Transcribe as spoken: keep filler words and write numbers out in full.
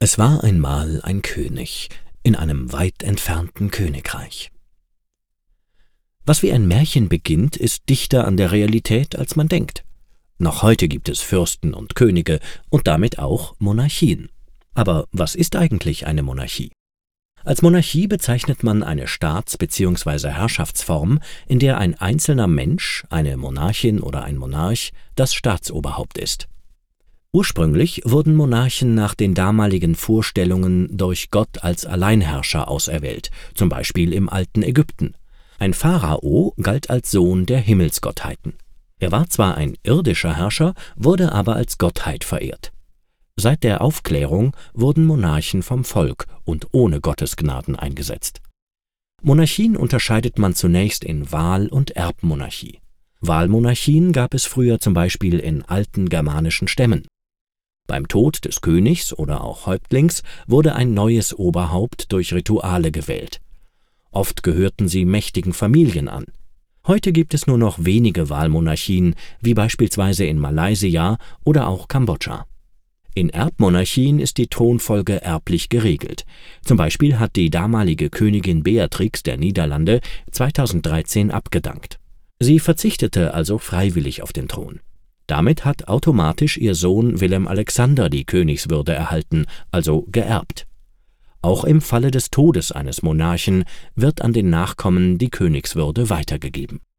Es war einmal ein König in einem weit entfernten Königreich. Was wie ein Märchen beginnt, ist dichter an der Realität, als man denkt. Noch heute gibt es Fürsten und Könige und damit auch Monarchien. Aber was ist eigentlich eine Monarchie? Als Monarchie bezeichnet man eine Staats- bzw. Herrschaftsform, in der ein einzelner Mensch, eine Monarchin oder ein Monarch, das Staatsoberhaupt ist. Ursprünglich wurden Monarchen nach den damaligen Vorstellungen durch Gott als Alleinherrscher auserwählt, zum Beispiel im alten Ägypten. Ein Pharao galt als Sohn der Himmelsgottheiten. Er war zwar ein irdischer Herrscher, wurde aber als Gottheit verehrt. Seit der Aufklärung wurden Monarchen vom Volk und ohne Gottesgnaden eingesetzt. Monarchien unterscheidet man zunächst in Wahl- und Erbmonarchie. Wahlmonarchien gab es früher zum Beispiel in alten germanischen Stämmen. Beim Tod des Königs oder auch Häuptlings wurde ein neues Oberhaupt durch Rituale gewählt. Oft gehörten sie mächtigen Familien an. Heute gibt es nur noch wenige Wahlmonarchien, wie beispielsweise in Malaysia oder auch Kambodscha. In Erbmonarchien ist die Thronfolge erblich geregelt. Zum Beispiel hat die damalige Königin Beatrix der Niederlande zweitausenddreizehn abgedankt. Sie verzichtete also freiwillig auf den Thron. Damit hat automatisch ihr Sohn Willem-Alexander die Königswürde erhalten, also geerbt. Auch im Falle des Todes eines Monarchen wird an den Nachkommen die Königswürde weitergegeben.